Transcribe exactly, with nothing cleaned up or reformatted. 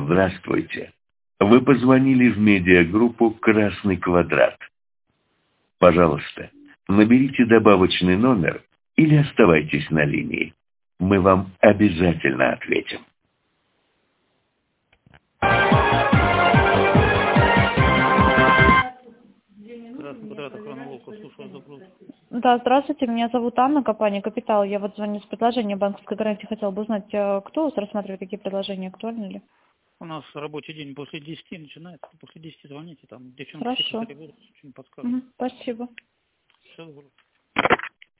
Здравствуйте. Вы позвонили в медиагруппу «Красный квадрат». Пожалуйста, наберите добавочный номер или оставайтесь на линии. Мы вам обязательно ответим. Красный квадрат, охрана Волка, слушаю запрос. Да, здравствуйте, меня зовут Анна, компания «Капитал». Я вот звоню с предложением банковской гарантии. Хотела бы узнать, кто у вас рассматривает такие предложения, актуальны ли? У нас рабочий день после десяти начинается. После десяти звоните, там девчонки Хорошо. секретари будут, что-нибудь подскажут. Угу, спасибо. Все,